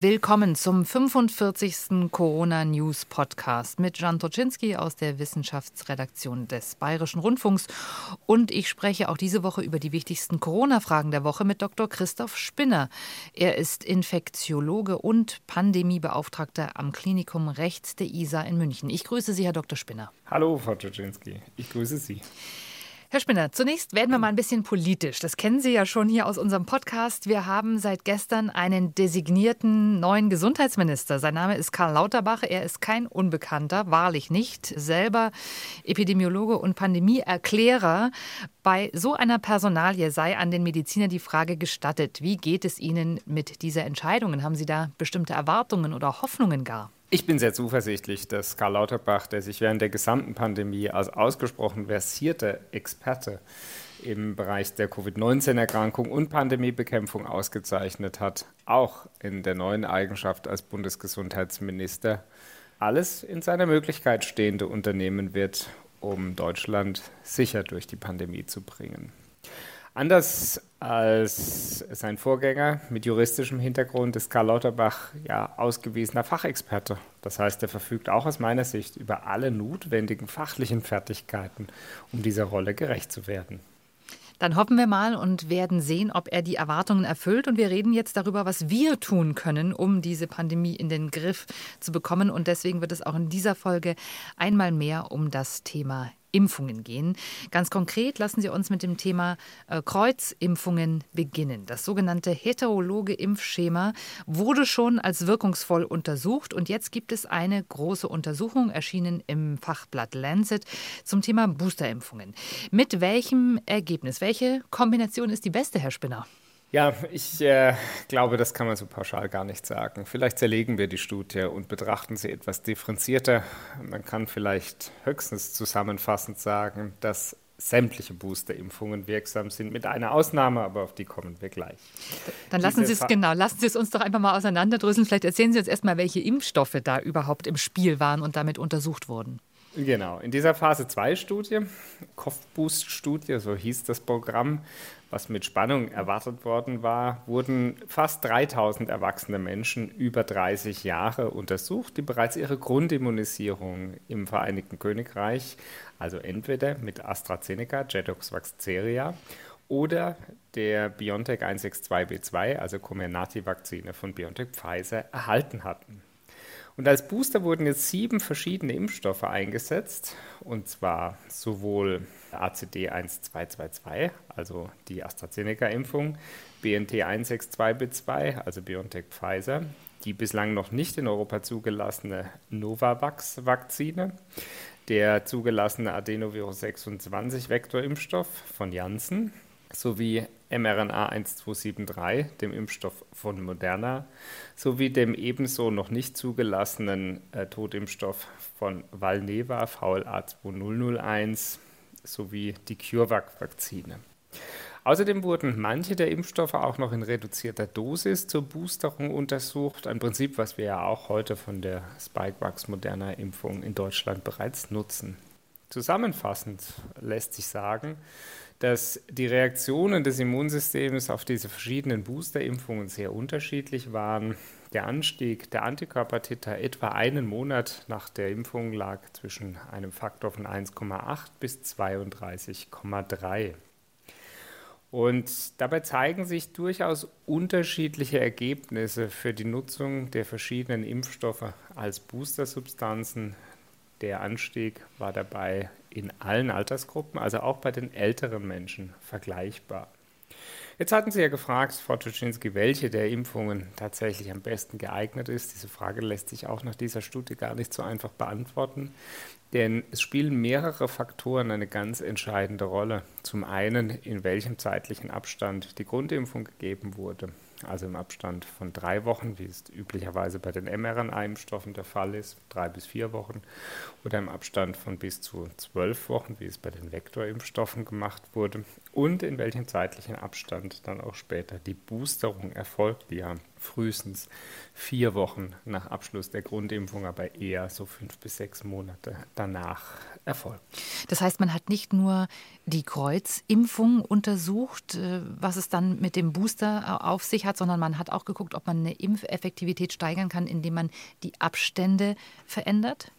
Willkommen zum 45. Corona-News-Podcast mit Jan Toczynski aus der Wissenschaftsredaktion des Bayerischen Rundfunks. Und ich spreche auch diese Woche über die wichtigsten Corona-Fragen der Woche mit Dr. Christoph Spinner. Er ist Infektiologe und Pandemiebeauftragter am Klinikum Rechts der ISA in München. Ich grüße Sie, Herr Dr. Spinner. Hallo, Frau Toczynski. Ich grüße Sie. Herr Spinner, zunächst werden wir mal ein bisschen politisch. Das kennen Sie ja schon hier aus unserem Podcast. Wir haben seit gestern einen designierten neuen Gesundheitsminister. Sein Name ist Karl Lauterbach. Er ist kein Unbekannter, wahrlich nicht. Selber Epidemiologe und Pandemieerklärer. Bei so einer Personalie sei an den Mediziner die Frage gestattet: Wie geht es Ihnen mit dieser Entscheidung? Haben Sie da bestimmte Erwartungen oder Hoffnungen gar? Ich bin sehr zuversichtlich, dass Karl Lauterbach, der sich während der gesamten Pandemie als ausgesprochen versierter Experte im Bereich der Covid-19-Erkrankung und Pandemiebekämpfung ausgezeichnet hat, auch in der neuen Eigenschaft als Bundesgesundheitsminister alles in seiner Möglichkeit Stehende unternehmen wird, um Deutschland sicher durch die Pandemie zu bringen. Anders als sein Vorgänger mit juristischem Hintergrund ist Karl Lauterbach ja ausgewiesener Fachexperte. Das heißt, er verfügt auch aus meiner Sicht über alle notwendigen fachlichen Fertigkeiten, um dieser Rolle gerecht zu werden. Dann hoffen wir mal und werden sehen, ob er die Erwartungen erfüllt. Und wir reden jetzt darüber, was wir tun können, um diese Pandemie in den Griff zu bekommen. Und deswegen wird es auch in dieser Folge einmal mehr um das Thema Impfungen gehen. Ganz konkret lassen Sie uns mit dem Thema Kreuzimpfungen beginnen. Das sogenannte heterologe Impfschema wurde schon als wirkungsvoll untersucht und jetzt gibt es eine große Untersuchung, erschienen im Fachblatt Lancet, zum Thema Boosterimpfungen. Mit welchem Ergebnis? Welche Kombination ist die beste, Herr Spinner? Ja, ich glaube, das kann man so pauschal gar nicht sagen. Vielleicht zerlegen wir die Studie und betrachten sie etwas differenzierter. Man kann vielleicht höchstens zusammenfassend sagen, dass sämtliche Boosterimpfungen wirksam sind, mit einer Ausnahme, aber auf die kommen wir gleich. Dann lassen Sie es uns doch einfach mal auseinanderdröseln. Vielleicht erzählen Sie uns erst mal, welche Impfstoffe da überhaupt im Spiel waren und damit untersucht wurden. Genau, in dieser Phase-2-Studie, COV-Boost-Studie, so hieß das Programm, was mit Spannung erwartet worden war, wurden fast 3000 erwachsene Menschen über 30 Jahre untersucht, die bereits ihre Grundimmunisierung im Vereinigten Königreich, also entweder mit AstraZeneca, Jedox Vaxzevria, oder der BioNTech 162b2, also Comirnaty-Vakzine von BioNTech Pfizer, erhalten hatten. Und als Booster wurden jetzt 7 verschiedene Impfstoffe eingesetzt, und zwar sowohl ACD1222, also die AstraZeneca-Impfung, BNT 162b2, also BioNTech Pfizer, die bislang noch nicht in Europa zugelassene Novavax-Vakzine, der zugelassene Adenovirus 26 Vektorimpfstoff von Janssen, sowie mRNA 1273, dem Impfstoff von Moderna, sowie dem ebenso noch nicht zugelassenen Totimpfstoff von Valneva VLA 2001 sowie die CureVac-Vakzine. Außerdem wurden manche der Impfstoffe auch noch in reduzierter Dosis zur Boosterung untersucht, ein Prinzip, was wir ja auch heute von der Spikevax-Moderna-Impfung in Deutschland bereits nutzen. Zusammenfassend lässt sich sagen, dass die Reaktionen des Immunsystems auf diese verschiedenen Boosterimpfungen sehr unterschiedlich waren. Der Anstieg der Antikörpertiter etwa einen Monat nach der Impfung lag zwischen einem Faktor von 1,8 bis 32,3. Und dabei zeigen sich durchaus unterschiedliche Ergebnisse für die Nutzung der verschiedenen Impfstoffe als Boostersubstanzen. Der Anstieg war dabei in allen Altersgruppen, also auch bei den älteren Menschen, vergleichbar. Jetzt hatten Sie ja gefragt, Frau Toczynski, welche der Impfungen tatsächlich am besten geeignet ist. Diese Frage lässt sich auch nach dieser Studie gar nicht so einfach beantworten, denn es spielen mehrere Faktoren eine ganz entscheidende Rolle. Zum einen, in welchem zeitlichen Abstand die Grundimpfung gegeben wurde, also im Abstand von 3 Wochen, wie es üblicherweise bei den mRNA-Impfstoffen der Fall ist, 3 bis 4 Wochen, oder im Abstand von bis zu 12 Wochen, wie es bei den Vektorimpfstoffen gemacht wurde, und in welchem zeitlichen Abstand dann auch später die Boosterung erfolgt, die ja frühestens 4 Wochen nach Abschluss der Grundimpfung, aber eher so 5 bis 6 Monate danach erfolgt. Das heißt, man hat nicht nur die Kreuzimpfung untersucht, was es dann mit dem Booster auf sich hat, sondern man hat auch geguckt, ob man eine Impfeffektivität steigern kann, indem man die Abstände verändert?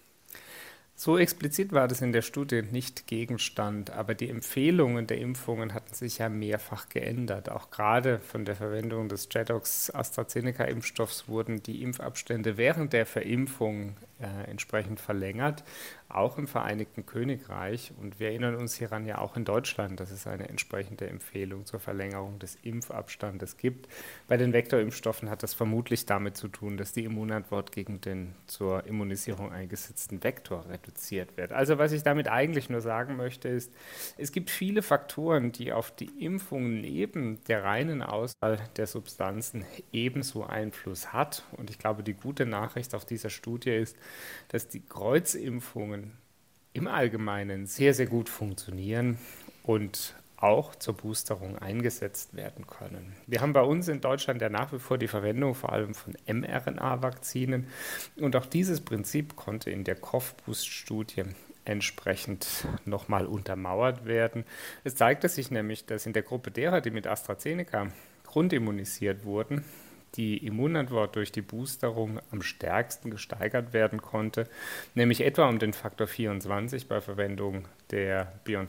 So explizit war das in der Studie nicht Gegenstand, aber die Empfehlungen der Impfungen hatten sich ja mehrfach geändert. Auch gerade von der Verwendung des JEDOX-AstraZeneca-Impfstoffs wurden die Impfabstände während der Verimpfung entsprechend verlängert, auch im Vereinigten Königreich. Und wir erinnern uns hieran ja auch in Deutschland, dass es eine entsprechende Empfehlung zur Verlängerung des Impfabstandes gibt. Bei den Vektorimpfstoffen hat das vermutlich damit zu tun, dass die Immunantwort gegen den zur Immunisierung eingesetzten Vektor reduziert wird. Also was ich damit eigentlich nur sagen möchte, ist, es gibt viele Faktoren, die auf die Impfung neben der reinen Auswahl der Substanzen ebenso Einfluss hat. Und ich glaube, die gute Nachricht auf dieser Studie ist, dass die Kreuzimpfungen im Allgemeinen sehr, sehr gut funktionieren und auch zur Boosterung eingesetzt werden können. Wir haben bei uns in Deutschland ja nach wie vor die Verwendung vor allem von mRNA-Vakzinen und auch dieses Prinzip konnte in der COV-Boost-Studie entsprechend nochmal untermauert werden. Es zeigte sich nämlich, dass in der Gruppe derer, die mit AstraZeneca grundimmunisiert wurden, die Immunantwort durch die Boosterung am stärksten gesteigert werden konnte, nämlich etwa um den Faktor 24 bei Verwendung der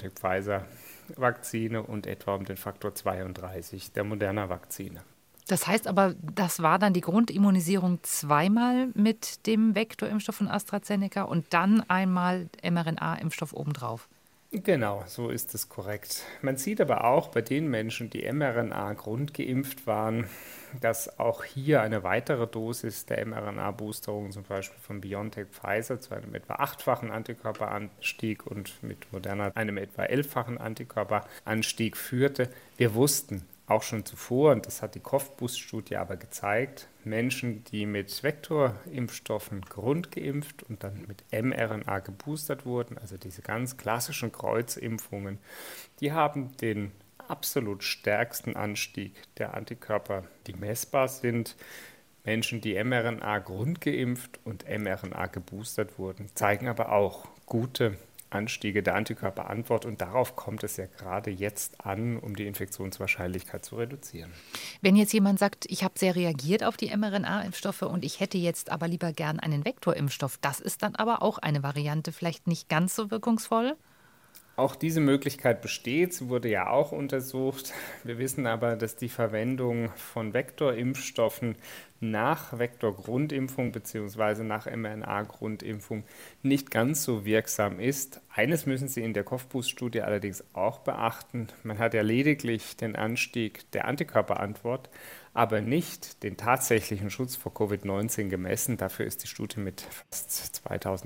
BioNTech-Pfizer-Vakzine und etwa um den Faktor 32 der Moderna-Vakzine. Das heißt aber, das war dann die Grundimmunisierung zweimal mit dem Vektorimpfstoff von AstraZeneca und dann einmal mRNA-Impfstoff obendrauf. Genau, so ist es korrekt. Man sieht aber auch bei den Menschen, die mRNA grundgeimpft waren, dass auch hier eine weitere Dosis der mRNA-Boosterung, zum Beispiel von BioNTech Pfizer, zu einem etwa 8-fachen Antikörperanstieg und mit Moderna einem etwa 11-fachen Antikörperanstieg führte. Wir wussten auch schon zuvor, und das hat die COV-Boost-Studie aber gezeigt, Menschen, die mit Vektorimpfstoffen grundgeimpft und dann mit mRNA geboostert wurden, also diese ganz klassischen Kreuzimpfungen, die haben den absolut stärksten Anstieg der Antikörper, die messbar sind. Menschen, die mRNA grundgeimpft und mRNA geboostert wurden, zeigen aber auch gute Anstiege der Antikörperantwort und darauf kommt es ja gerade jetzt an, um die Infektionswahrscheinlichkeit zu reduzieren. Wenn jetzt jemand sagt, ich habe sehr reagiert auf die mRNA-Impfstoffe und ich hätte jetzt aber lieber gern einen Vektorimpfstoff, das ist dann aber auch eine Variante, vielleicht nicht ganz so wirkungsvoll? Auch diese Möglichkeit besteht, sie wurde ja auch untersucht. Wir wissen aber, dass die Verwendung von Vektorimpfstoffen nach Vektorgrundimpfung bzw. nach mRNA-Grundimpfung nicht ganz so wirksam ist. Eines müssen Sie in der COV-Boost-Studie allerdings auch beachten. Man hat ja lediglich den Anstieg der Antikörperantwort, aber nicht den tatsächlichen Schutz vor Covid-19 gemessen. Dafür ist die Studie mit fast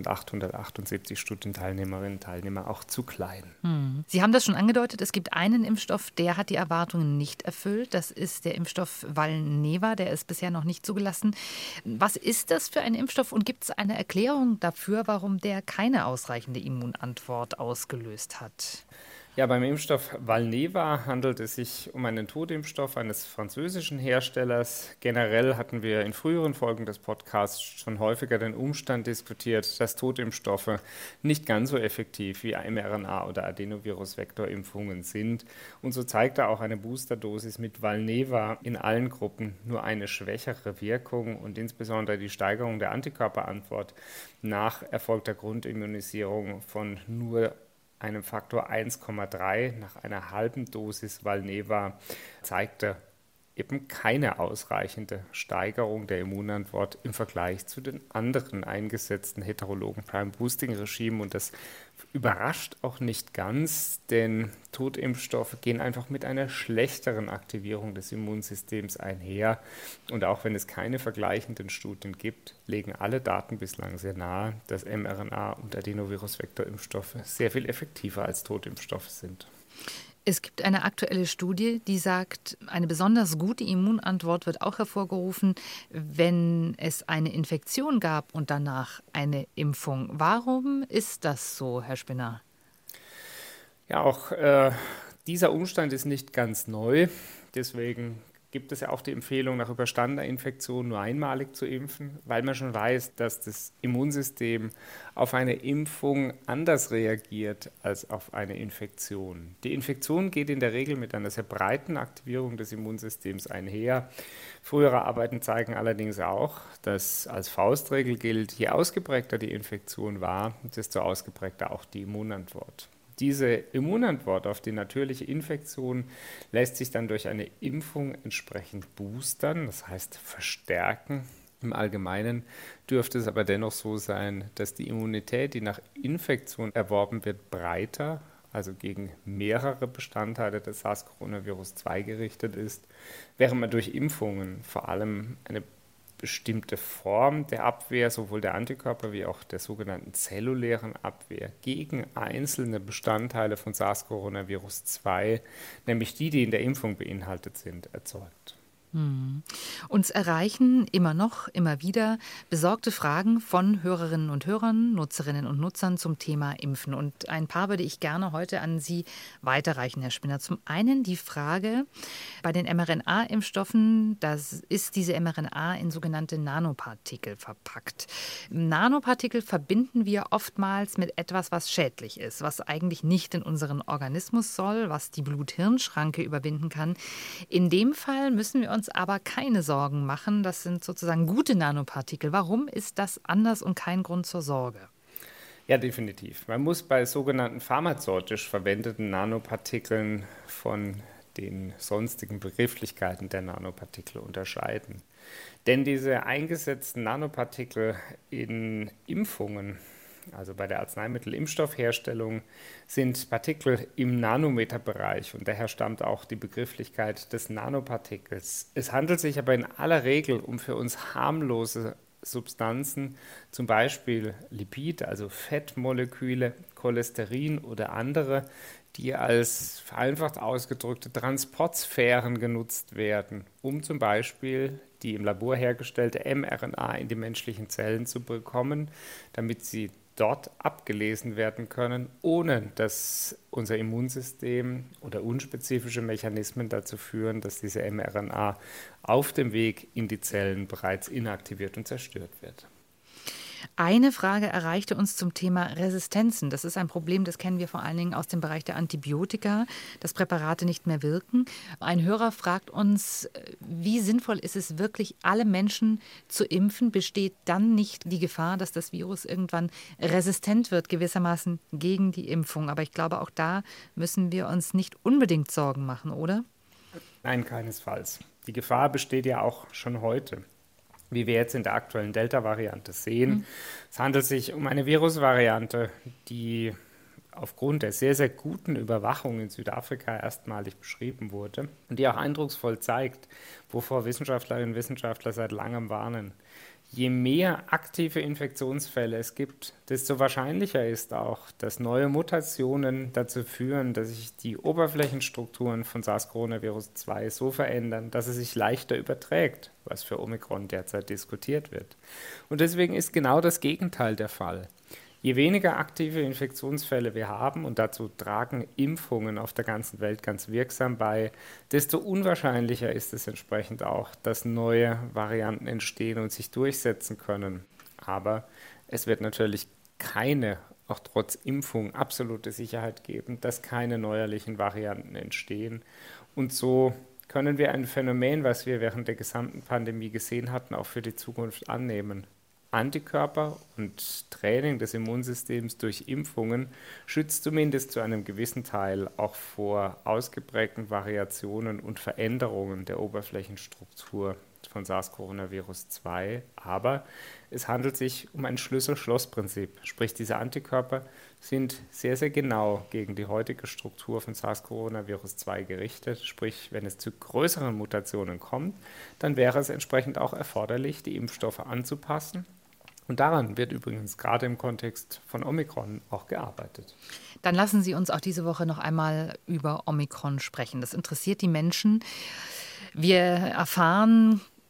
2878 Studienteilnehmerinnen und Teilnehmern auch zu klein. Sie haben das schon angedeutet, es gibt einen Impfstoff, der hat die Erwartungen nicht erfüllt. Das ist der Impfstoff Valneva, der ist bisher noch nicht zugelassen. Was ist das für ein Impfstoff und gibt es eine Erklärung dafür, warum der keine ausreichende Immunantwort ausgelöst hat? Ja, beim Impfstoff Valneva handelt es sich um einen Totimpfstoff eines französischen Herstellers. Generell hatten wir in früheren Folgen des Podcasts schon häufiger den Umstand diskutiert, dass Totimpfstoffe nicht ganz so effektiv wie mRNA- oder Adenovirus-Vektorimpfungen sind. Und so zeigte auch eine Boosterdosis mit Valneva in allen Gruppen nur eine schwächere Wirkung und insbesondere die Steigerung der Antikörperantwort nach erfolgter Grundimmunisierung von nur einem Faktor 1,3 nach einer halben Dosis Valneva zeigte eben keine ausreichende Steigerung der Immunantwort im Vergleich zu den anderen eingesetzten heterologen Prime-Boosting-Regimen. Und das überrascht auch nicht ganz, denn Totimpfstoffe gehen einfach mit einer schlechteren Aktivierung des Immunsystems einher. Und auch wenn es keine vergleichenden Studien gibt, legen alle Daten bislang sehr nahe, dass mRNA- und Adenovirus-Vektorimpfstoffe sehr viel effektiver als Totimpfstoffe sind. Es gibt eine aktuelle Studie, die sagt, eine besonders gute Immunantwort wird auch hervorgerufen, wenn es eine Infektion gab und danach eine Impfung. Warum ist das so, Herr Spinner? Ja, auch dieser Umstand ist nicht ganz neu. Deswegen gibt es ja auch die Empfehlung, nach überstandener Infektion nur einmalig zu impfen, weil man schon weiß, dass das Immunsystem auf eine Impfung anders reagiert als auf eine Infektion. Die Infektion geht in der Regel mit einer sehr breiten Aktivierung des Immunsystems einher. Frühere Arbeiten zeigen allerdings auch, dass als Faustregel gilt, je ausgeprägter die Infektion war, desto ausgeprägter auch die Immunantwort. Diese Immunantwort auf die natürliche Infektion lässt sich dann durch eine Impfung entsprechend boostern, das heißt verstärken. Im Allgemeinen dürfte es aber dennoch so sein, dass die Immunität, die nach Infektion erworben wird, breiter, also gegen mehrere Bestandteile des SARS-CoV-2 gerichtet ist, während man durch Impfungen vor allem eine bestimmte Form der Abwehr, sowohl der Antikörper wie auch der sogenannten zellulären Abwehr gegen einzelne Bestandteile von SARS-CoV-2, nämlich die in der Impfung beinhaltet sind, erzeugt. Uns erreichen immer noch, immer wieder besorgte Fragen von Hörerinnen und Hörern, Nutzerinnen und Nutzern zum Thema Impfen. Und ein paar würde ich gerne heute an Sie weiterreichen, Herr Spinner. Zum einen die Frage bei den mRNA-Impfstoffen, das ist diese mRNA in sogenannte Nanopartikel verpackt. Nanopartikel verbinden wir oftmals mit etwas, was schädlich ist, was eigentlich nicht in unseren Organismus soll, was die Blut-Hirn-Schranke überwinden kann. In dem Fall müssen wir uns aber keine Sorgen machen. Das sind sozusagen gute Nanopartikel. Warum ist das anders und kein Grund zur Sorge? Ja, definitiv. Man muss bei sogenannten pharmazeutisch verwendeten Nanopartikeln von den sonstigen Begrifflichkeiten der Nanopartikel unterscheiden. Denn diese eingesetzten Nanopartikel in Impfungen, also bei der Arzneimittelimpfstoffherstellung, sind Partikel im Nanometerbereich und daher stammt auch die Begrifflichkeit des Nanopartikels. Es handelt sich aber in aller Regel um für uns harmlose Substanzen, zum Beispiel Lipid, also Fettmoleküle, Cholesterin oder andere, die als vereinfacht ausgedrückte Transportsphären genutzt werden, um zum Beispiel die im Labor hergestellte mRNA in die menschlichen Zellen zu bekommen, damit sie dort abgelesen werden können, ohne dass unser Immunsystem oder unspezifische Mechanismen dazu führen, dass diese mRNA auf dem Weg in die Zellen bereits inaktiviert und zerstört wird. Eine Frage erreichte uns zum Thema Resistenzen. Das ist ein Problem, das kennen wir vor allen Dingen aus dem Bereich der Antibiotika, dass Präparate nicht mehr wirken. Ein Hörer fragt uns, wie sinnvoll ist es wirklich, alle Menschen zu impfen? Besteht dann nicht die Gefahr, dass das Virus irgendwann resistent wird, gewissermaßen gegen die Impfung? Aber ich glaube, auch da müssen wir uns nicht unbedingt Sorgen machen, oder? Nein, keinesfalls. Die Gefahr besteht ja auch schon heute, wie wir jetzt in der aktuellen Delta-Variante sehen. Es handelt sich um eine Virusvariante, die aufgrund der sehr, sehr guten Überwachung in Südafrika erstmalig beschrieben wurde und die auch eindrucksvoll zeigt, wovor Wissenschaftlerinnen und Wissenschaftler seit langem warnen. Je mehr aktive Infektionsfälle es gibt, desto wahrscheinlicher ist auch, dass neue Mutationen dazu führen, dass sich die Oberflächenstrukturen von SARS-CoV-2 so verändern, dass es sich leichter überträgt, was für Omikron derzeit diskutiert wird. Und deswegen ist genau das Gegenteil der Fall. Je weniger aktive Infektionsfälle wir haben, und dazu tragen Impfungen auf der ganzen Welt ganz wirksam bei, desto unwahrscheinlicher ist es entsprechend auch, dass neue Varianten entstehen und sich durchsetzen können. Aber es wird natürlich keine, auch trotz Impfung, absolute Sicherheit geben, dass keine neuerlichen Varianten entstehen. Und so können wir ein Phänomen, was wir während der gesamten Pandemie gesehen hatten, auch für die Zukunft annehmen. Antikörper und Training des Immunsystems durch Impfungen schützt zumindest zu einem gewissen Teil auch vor ausgeprägten Variationen und Veränderungen der Oberflächenstruktur von SARS-CoV-2. Aber es handelt sich um ein Schlüssel-Schloss-Prinzip. Sprich, diese Antikörper sind sehr, sehr genau gegen die heutige Struktur von SARS-CoV-2 gerichtet. Sprich, wenn es zu größeren Mutationen kommt, dann wäre es entsprechend auch erforderlich, die Impfstoffe anzupassen. Und daran wird übrigens gerade im Kontext von Omikron auch gearbeitet. Dann lassen Sie uns auch diese Woche noch einmal über Omikron sprechen. Das interessiert die Menschen. Wir erfahren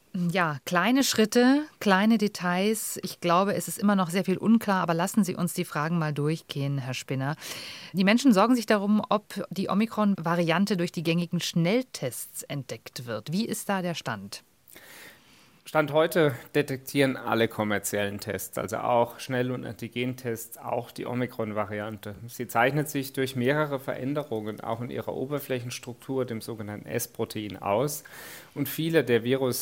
Ja, kleine Schritte, kleine Details. Ich glaube, es ist immer noch sehr viel unklar, aber lassen Sie uns die Fragen mal durchgehen, Herr Spinner. Die Menschen sorgen sich darum, ob die Omikron-Variante durch die gängigen Schnelltests entdeckt wird. Wie ist da der Stand? Stand heute detektieren alle kommerziellen Tests, also auch Schnell- und Antigentests, auch die Omikron-Variante. Sie zeichnet sich durch mehrere Veränderungen auch in ihrer Oberflächenstruktur, dem sogenannten S-Protein, aus. Und viele der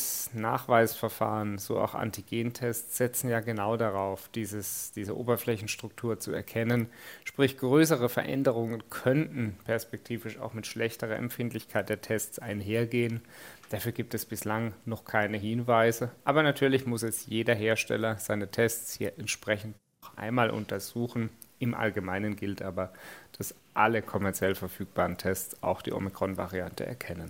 Virusnachweisverfahren, so auch Antigentests, setzen ja genau darauf, diese Oberflächenstruktur zu erkennen. Sprich, größere Veränderungen könnten perspektivisch auch mit schlechterer Empfindlichkeit der Tests einhergehen. Dafür gibt es bislang noch keine Hinweise, aber natürlich muss es jeder Hersteller seine Tests hier entsprechend noch einmal untersuchen. Im Allgemeinen gilt aber, dass alle kommerziell verfügbaren Tests auch die Omikron-Variante erkennen.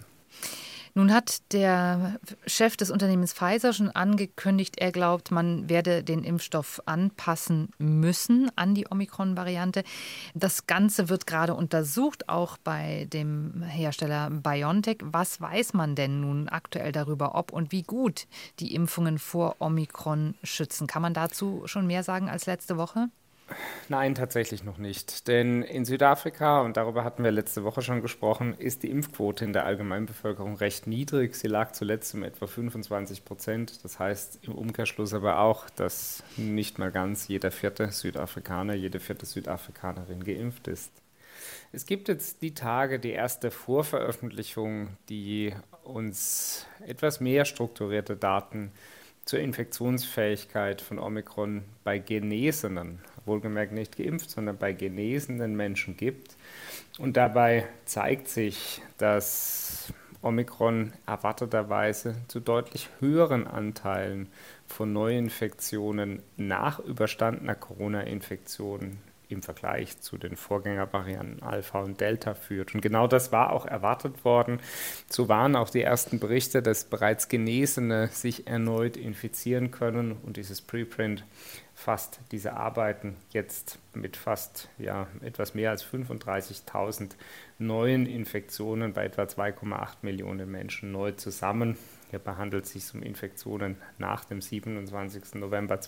Nun hat der Chef des Unternehmens Pfizer schon angekündigt, er glaubt, man werde den Impfstoff anpassen müssen an die Omikron-Variante. Das Ganze wird gerade untersucht, auch bei dem Hersteller BioNTech. Was weiß man denn nun aktuell darüber, ob und wie gut die Impfungen vor Omikron schützen? Kann man dazu schon mehr sagen als letzte Woche? Nein, tatsächlich noch nicht. Denn in Südafrika, und darüber hatten wir letzte Woche schon gesprochen, ist die Impfquote in der Allgemeinbevölkerung recht niedrig. Sie lag zuletzt um etwa 25%. Das heißt im Umkehrschluss aber auch, dass nicht mal ganz jeder vierte Südafrikaner, jede vierte Südafrikanerin geimpft ist. Es gibt jetzt die Tage die erste Vorveröffentlichung, die uns etwas mehr strukturierte Daten zur Infektionsfähigkeit von Omikron bei Genesenen, wohlgemerkt nicht geimpft, sondern bei genesenen Menschen gibt. Und dabei zeigt sich, dass Omikron erwarteterweise zu deutlich höheren Anteilen von Neuinfektionen nach überstandener Corona-Infektion im Vergleich zu den Vorgängervarianten Alpha und Delta führt. Und genau das war auch erwartet worden. So waren auch die ersten Berichte, dass bereits Genesene sich erneut infizieren können. Und dieses Preprint fasst diese Arbeiten jetzt mit fast etwas mehr als 35.000 neuen Infektionen bei etwa 2,8 Millionen Menschen neu zusammen. Hierbei handelt es sich um Infektionen nach dem 27. November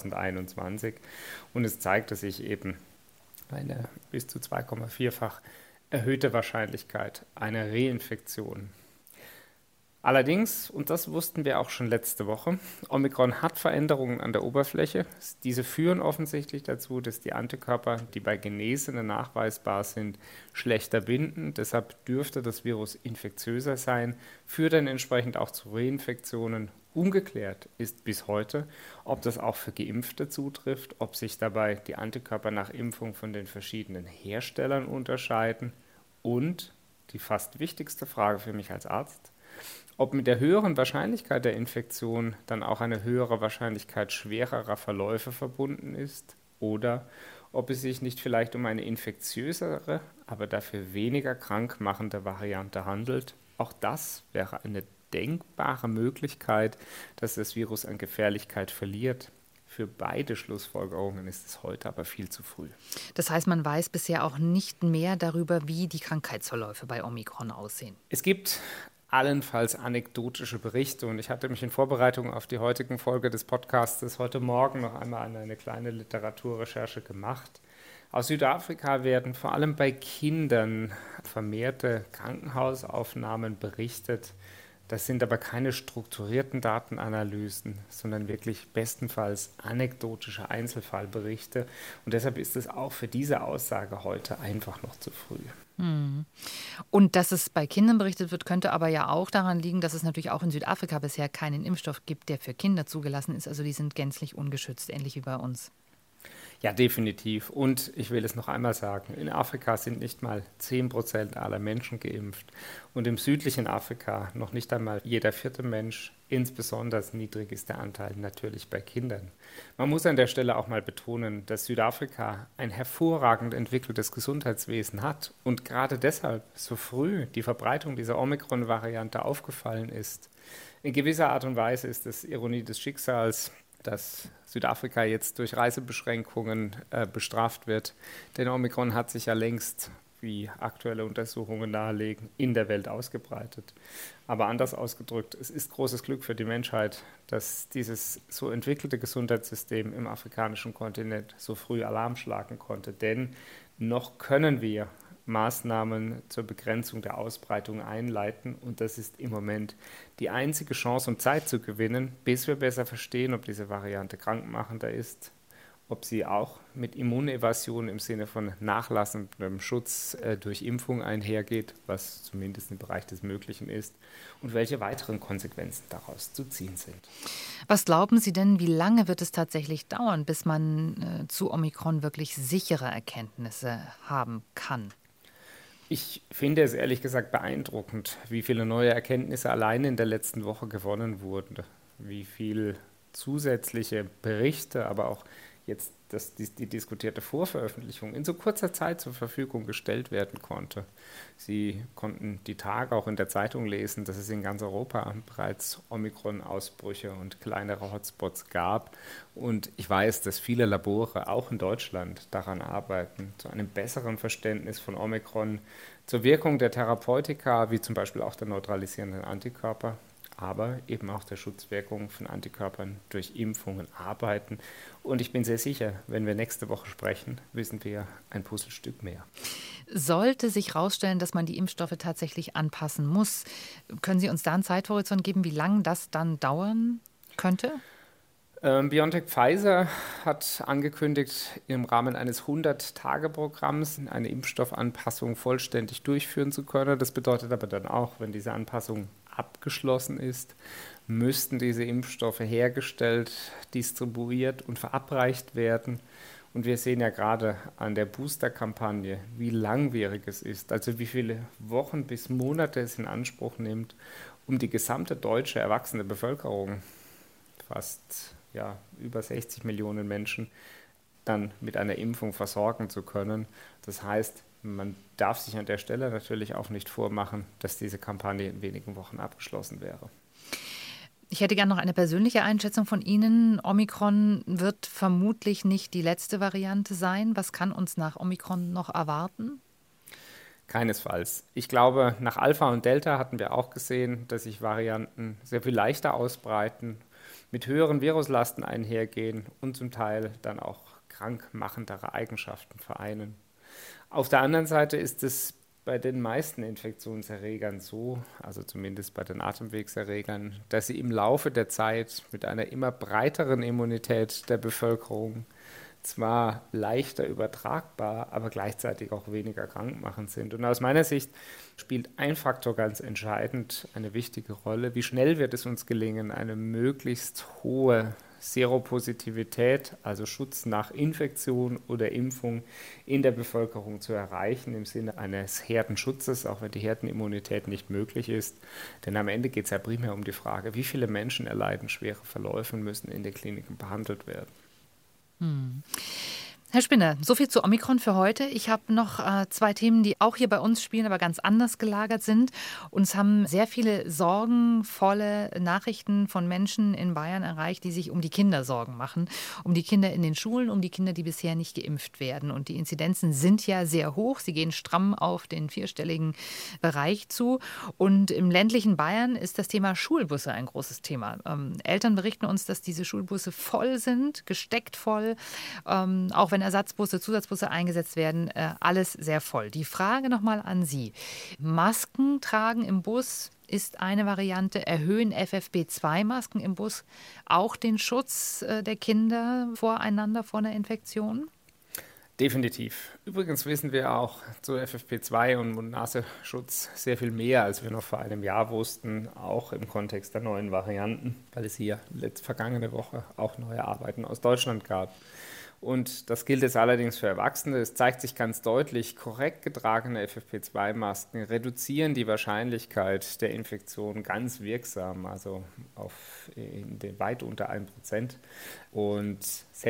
2021. Und es zeigte sich eben eine bis zu 2,4-fach erhöhte Wahrscheinlichkeit einer Reinfektion. Allerdings, und das wussten wir auch schon letzte Woche, Omikron hat Veränderungen an der Oberfläche. Diese führen offensichtlich dazu, dass die Antikörper, die bei Genesenen nachweisbar sind, schlechter binden. Deshalb dürfte das Virus infektiöser sein, führt dann entsprechend auch zu Reinfektionen. Ungeklärt ist bis heute, ob das auch für Geimpfte zutrifft, ob sich dabei die Antikörper nach Impfung von den verschiedenen Herstellern unterscheiden und, die fast wichtigste Frage für mich als Arzt, ob mit der höheren Wahrscheinlichkeit der Infektion dann auch eine höhere Wahrscheinlichkeit schwererer Verläufe verbunden ist oder ob es sich nicht vielleicht um eine infektiösere, aber dafür weniger krank machende Variante handelt. Auch das wäre eine denkbare Möglichkeit, dass das Virus an Gefährlichkeit verliert. Für beide Schlussfolgerungen ist es heute aber viel zu früh. Das heißt, man weiß bisher auch nicht mehr darüber, wie die Krankheitsverläufe bei Omikron aussehen. Es gibt allenfalls anekdotische Berichte und ich hatte mich in Vorbereitung auf die heutige Folge des Podcasts heute Morgen noch einmal eine kleine Literaturrecherche gemacht. Aus Südafrika werden vor allem bei Kindern vermehrte Krankenhausaufnahmen berichtet. Das sind aber keine strukturierten Datenanalysen, sondern wirklich bestenfalls anekdotische Einzelfallberichte. Und deshalb ist es auch für diese Aussage heute einfach noch zu früh. Und dass es bei Kindern berichtet wird, könnte aber ja auch daran liegen, dass es natürlich auch in Südafrika bisher keinen Impfstoff gibt, der für Kinder zugelassen ist. Also die sind gänzlich ungeschützt, ähnlich wie bei uns. Ja, definitiv. Und ich will es noch einmal sagen, in Afrika sind nicht mal 10% aller Menschen geimpft. Und im südlichen Afrika noch nicht einmal jeder vierte Mensch. Insbesondere niedrig ist der Anteil natürlich bei Kindern. Man muss an der Stelle auch mal betonen, dass Südafrika ein hervorragend entwickeltes Gesundheitswesen hat und gerade deshalb so früh die Verbreitung dieser Omikron-Variante aufgefallen ist. In gewisser Art und Weise ist es Ironie des Schicksals, dass Südafrika jetzt durch Reisebeschränkungen bestraft wird. Denn Omikron hat sich ja längst wie aktuelle Untersuchungen nahelegen, in der Welt ausgebreitet. Aber anders ausgedrückt, es ist großes Glück für die Menschheit, dass dieses so entwickelte Gesundheitssystem im afrikanischen Kontinent so früh Alarm schlagen konnte. Denn noch können wir Maßnahmen zur Begrenzung der Ausbreitung einleiten. Und das ist im Moment die einzige Chance, um Zeit zu gewinnen, bis wir besser verstehen, ob diese Variante krankmachender ist, ob sie auch mit Immunevasion im Sinne von nachlassendem Schutz durch Impfung einhergeht, was zumindest im Bereich des Möglichen ist, und welche weiteren Konsequenzen daraus zu ziehen sind. Was glauben Sie denn, wie lange wird es tatsächlich dauern, bis man zu Omikron wirklich sichere Erkenntnisse haben kann? Ich finde es ehrlich gesagt beeindruckend, wie viele neue Erkenntnisse allein in der letzten Woche gewonnen wurden, wie viel zusätzliche Berichte, aber auch jetzt die diskutierte Vorveröffentlichung in so kurzer Zeit zur Verfügung gestellt werden konnte. Sie konnten die Tage auch in der Zeitung lesen, dass es in ganz Europa bereits Omikron-Ausbrüche und kleinere Hotspots gab. Und ich weiß, dass viele Labore auch in Deutschland daran arbeiten, zu einem besseren Verständnis von Omikron, zur Wirkung der Therapeutika, wie zum Beispiel auch der neutralisierenden Antikörper, aber eben auch der Schutzwirkung von Antikörpern durch Impfungen arbeiten. Und ich bin sehr sicher, wenn wir nächste Woche sprechen, wissen wir ein Puzzlestück mehr. Sollte sich herausstellen, dass man die Impfstoffe tatsächlich anpassen muss, können Sie uns da einen Zeithorizont geben, wie lange das dann dauern könnte? BioNTech Pfizer hat angekündigt, im Rahmen eines 100-Tage-Programms eine Impfstoffanpassung vollständig durchführen zu können. Das bedeutet aber dann auch, wenn diese Anpassung abgeschlossen ist, müssten diese Impfstoffe hergestellt, distribuiert und verabreicht werden. Und wir sehen ja gerade an der Booster-Kampagne, wie langwierig es ist, also wie viele Wochen bis Monate es in Anspruch nimmt, um die gesamte deutsche erwachsene Bevölkerung, fast über 60 Millionen Menschen, dann mit einer Impfung versorgen zu können. Das heißt, man darf sich an der Stelle natürlich auch nicht vormachen, dass diese Kampagne in wenigen Wochen abgeschlossen wäre. Ich hätte gerne noch eine persönliche Einschätzung von Ihnen. Omikron wird vermutlich nicht die letzte Variante sein. Was kann uns nach Omikron noch erwarten? Keinesfalls. Ich glaube, nach Alpha und Delta hatten wir auch gesehen, dass sich Varianten sehr viel leichter ausbreiten, mit höheren Viruslasten einhergehen und zum Teil dann auch krankmachendere Eigenschaften vereinen. Auf der anderen Seite ist es bei den meisten Infektionserregern so, also zumindest bei den Atemwegserregern, dass sie im Laufe der Zeit mit einer immer breiteren Immunität der Bevölkerung zwar leichter übertragbar, aber gleichzeitig auch weniger krankmachend sind. Und aus meiner Sicht spielt ein Faktor ganz entscheidend eine wichtige Rolle. Wie schnell wird es uns gelingen, eine möglichst hohe Seropositivität, also Schutz nach Infektion oder Impfung in der Bevölkerung zu erreichen, im Sinne eines Herdenschutzes, auch wenn die Herdenimmunität nicht möglich ist. Denn am Ende geht es ja primär um die Frage, wie viele Menschen erleiden schwere Verläufe und müssen in den Kliniken behandelt werden. Herr Spinner, so viel zu Omikron für heute. Ich habe noch zwei Themen, die auch hier bei uns spielen, aber ganz anders gelagert sind. Uns haben sehr viele sorgenvolle Nachrichten von Menschen in Bayern erreicht, die sich um die Kinder Sorgen machen. Um die Kinder in den Schulen, um die Kinder, die bisher nicht geimpft werden. Und die Inzidenzen sind ja sehr hoch. Sie gehen stramm auf den vierstelligen Bereich zu. Und im ländlichen Bayern ist das Thema Schulbusse ein großes Thema. Eltern berichten uns, dass diese Schulbusse voll sind, gesteckt voll, auch wenn Ersatzbusse, Zusatzbusse eingesetzt werden, alles sehr voll. Die Frage nochmal an Sie. Masken tragen im Bus ist eine Variante. Erhöhen FFP2-Masken im Bus auch den Schutz der Kinder voreinander vor einer Infektion? Definitiv. Übrigens wissen wir auch zu FFP2 und Mund-Nasenschutz sehr viel mehr, als wir noch vor einem Jahr wussten, auch im Kontext der neuen Varianten, weil es hier vergangene Woche auch neue Arbeiten aus Deutschland gab. Und das gilt jetzt allerdings für Erwachsene. Es zeigt sich ganz deutlich, korrekt getragene FFP2-Masken reduzieren die Wahrscheinlichkeit der Infektion ganz wirksam, also weit unter 1%. Und selbst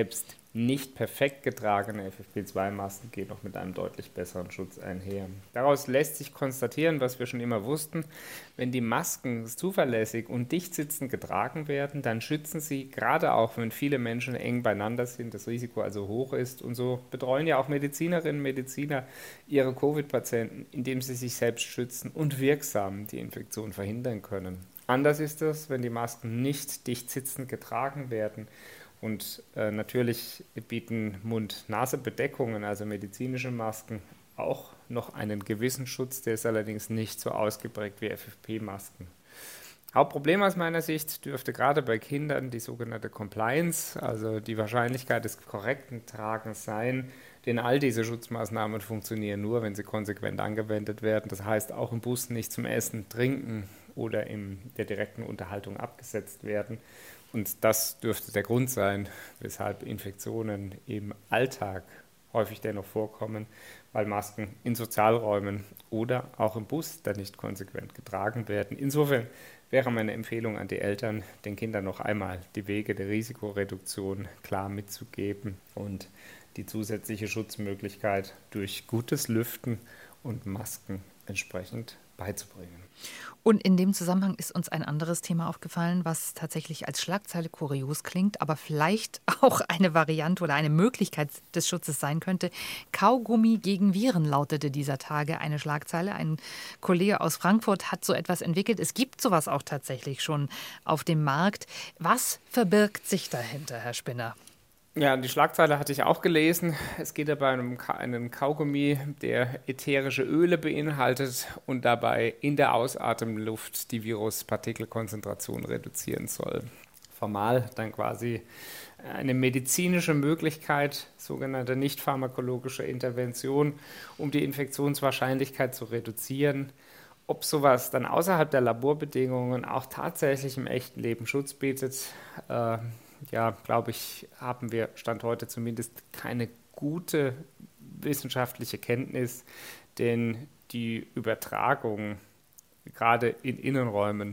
nicht perfekt getragene FFP2-Masken gehen noch mit einem deutlich besseren Schutz einher. Daraus lässt sich konstatieren, was wir schon immer wussten: Wenn die Masken zuverlässig und dicht sitzend getragen werden, dann schützen sie, gerade auch wenn viele Menschen eng beieinander sind, das Risiko also hoch ist. Und so betreuen ja auch Medizinerinnen und Mediziner ihre Covid-Patienten, indem sie sich selbst schützen und wirksam die Infektion verhindern können. Anders ist es, wenn die Masken nicht dicht sitzend getragen werden. Und natürlich bieten Mund-Nase-Bedeckungen, also medizinische Masken, auch noch einen gewissen Schutz, der ist allerdings nicht so ausgeprägt wie FFP-Masken. Hauptproblem aus meiner Sicht dürfte gerade bei Kindern die sogenannte Compliance, also die Wahrscheinlichkeit des korrekten Tragens sein, denn all diese Schutzmaßnahmen funktionieren nur, wenn sie konsequent angewendet werden. Das heißt, auch im Bus nicht zum Essen, Trinken oder in der direkten Unterhaltung abgesetzt werden. Und das dürfte der Grund sein, weshalb Infektionen im Alltag häufig dennoch vorkommen, weil Masken in Sozialräumen oder auch im Bus dann nicht konsequent getragen werden. Insofern wäre meine Empfehlung an die Eltern, den Kindern noch einmal die Wege der Risikoreduktion klar mitzugeben und die zusätzliche Schutzmöglichkeit durch gutes Lüften und Masken entsprechend beizubringen. Und in dem Zusammenhang ist uns ein anderes Thema aufgefallen, was tatsächlich als Schlagzeile kurios klingt, aber vielleicht auch eine Variante oder eine Möglichkeit des Schutzes sein könnte. Kaugummi gegen Viren lautete dieser Tage eine Schlagzeile. Ein Kollege aus Frankfurt hat so etwas entwickelt. Es gibt sowas auch tatsächlich schon auf dem Markt. Was verbirgt sich dahinter, Herr Spinner? Ja, die Schlagzeile hatte ich auch gelesen. Es geht dabei um einen Kaugummi, der ätherische Öle beinhaltet und dabei in der Ausatemluft die Viruspartikelkonzentration reduzieren soll. Formal dann quasi eine medizinische Möglichkeit, sogenannte nicht pharmakologische Intervention, um die Infektionswahrscheinlichkeit zu reduzieren. Ob sowas dann außerhalb der Laborbedingungen auch tatsächlich im echten Leben Schutz bietet, ja, glaube ich, haben wir Stand heute zumindest keine gute wissenschaftliche Kenntnis, denn die Übertragung gerade in Innenräumen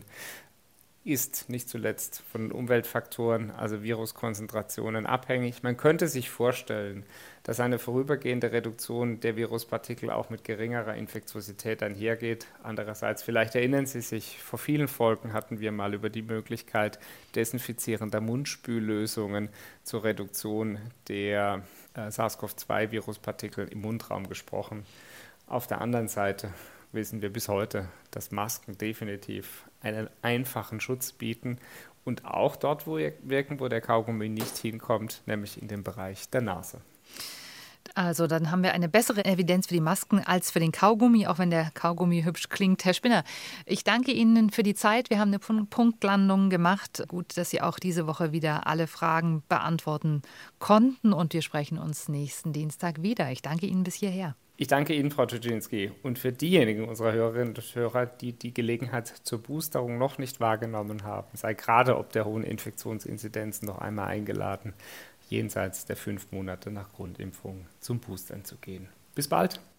ist nicht zuletzt von Umweltfaktoren, also Viruskonzentrationen, abhängig. Man könnte sich vorstellen, dass eine vorübergehende Reduktion der Viruspartikel auch mit geringerer Infektiosität einhergeht. Andererseits, vielleicht erinnern Sie sich, vor vielen Folgen hatten wir mal über die Möglichkeit desinfizierender Mundspüllösungen zur Reduktion der SARS-CoV-2-Viruspartikel im Mundraum gesprochen. Auf der anderen Seite wissen wir bis heute, dass Masken definitiv einen einfachen Schutz bieten und auch dort wirken, wo der Kaugummi nicht hinkommt, nämlich in dem Bereich der Nase. Also dann haben wir eine bessere Evidenz für die Masken als für den Kaugummi, auch wenn der Kaugummi hübsch klingt. Herr Spinner, ich danke Ihnen für die Zeit. Wir haben eine Punktlandung gemacht. Gut, dass Sie auch diese Woche wieder alle Fragen beantworten konnten und wir sprechen uns nächsten Dienstag wieder. Ich danke Ihnen bis hierher. Ich danke Ihnen, Frau Tudzinski. Und für diejenigen unserer Hörerinnen und Hörer, die die Gelegenheit zur Boosterung noch nicht wahrgenommen haben, sei gerade ob der hohen Infektionsinzidenzen noch einmal eingeladen, jenseits der 5 Monate nach Grundimpfung zum Boostern zu gehen. Bis bald.